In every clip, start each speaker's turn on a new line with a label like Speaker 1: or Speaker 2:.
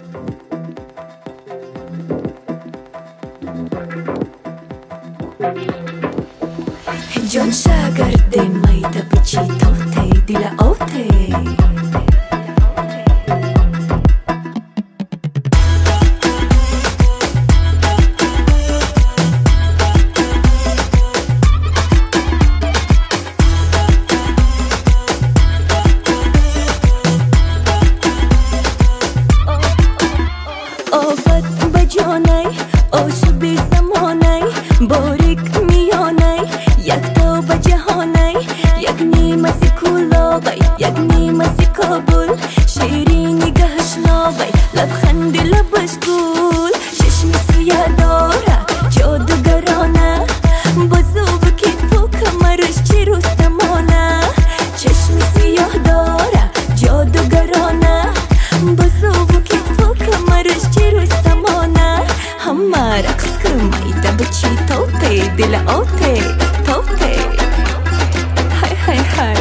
Speaker 1: جان شاگرد میده بچی توته دل اوته آفت بجانای آشو بی زمانای باریک میانای یک تو بجهانای یک نیمه سی کولابای یک نیمه سی کابل شیرینی گهش نابای لبخند لبش گل چشم سویا داره جادوگرانه بازو بکیت و کمرش چی رستمانه چشم سیاه داره جادوگرانه بازو بکیت و کمرش چی رستمانه همه رقص کمیده بچی توته دل اوته توته های های های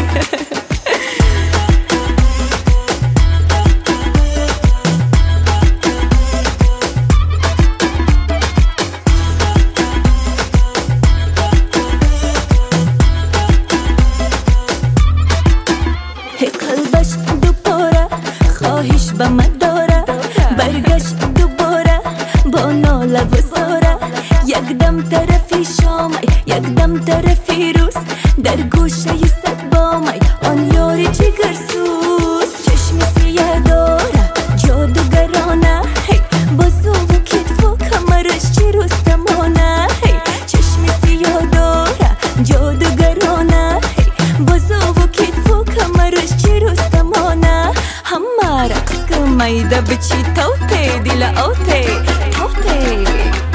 Speaker 1: قلبش دوباره خواهش به من داره برگشت دوباره با ناله و زاره یک دم طرفی شام یک دم طرفی روز در گوشه صد بامای آن یاری جگر سوز چشم سیه داره جادوگرانه بازو و کتف و کمرش چی رستمانه چشم سیاه داره جادوگرانه بازو و کتف و کمرش چی رستمانه همه رقص کمیده بچی توته دل اوته توته